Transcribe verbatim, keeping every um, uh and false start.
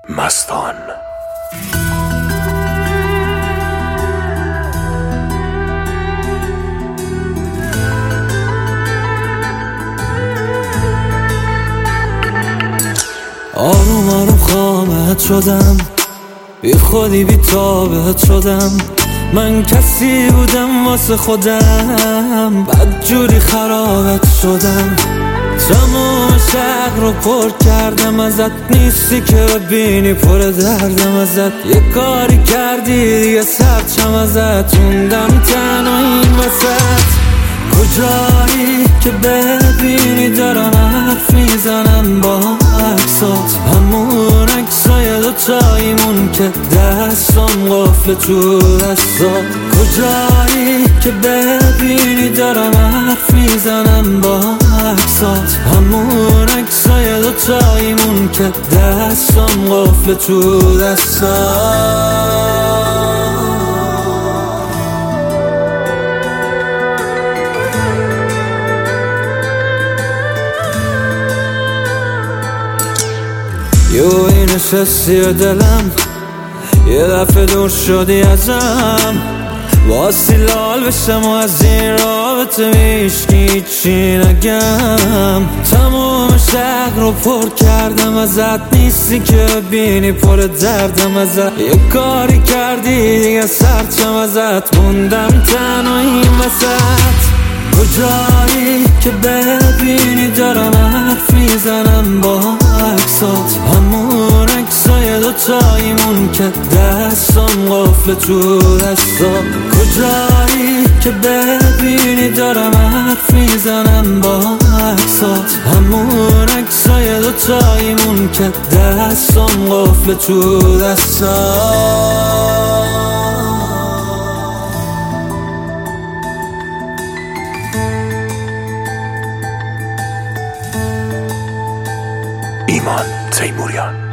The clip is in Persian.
مستان. آروم آروم خامت شدم، بی خودی بی تابت شدم. من کسی بودم واسه خودم، بدجوری خرابت شدم. تمام شهر رو پر کردم ازت، نیستی که ببینی پر دردم ازت. یه کاری کردی دیگه سرچم ازت، موندم تنها این وسط. کجایی که ببینی دارم حرف میزنم با عکسات، همون عکسای دوتاییمون که دستم قفل تو دستات. کجایی که ببینی دارم حرف میزنم با عکسات، همون عکسای دوتاییمون که دستم قفل تو دستات. یوی نشستی به دلم، یه دفعه دور شدی ازم. واسه لال بشم و از این رابطه میشکی چی نگم. تمام شهر رو پر کردم ازت، نیستی که ببینی پر دردم ازت. یه کاری کردی دیگه سرچم ازت، موندم تنها این وسط. کجایی که ببینی دارم حرف میزنم با عکسات، همون عکسای دوتاییمون که دستم قفل تو دستات. کجایی که ببینی دارم حرف میزنم با عکسات، همون عکسای دوتاییمون که دستم قفل تو دستات. ایمان تیموریان.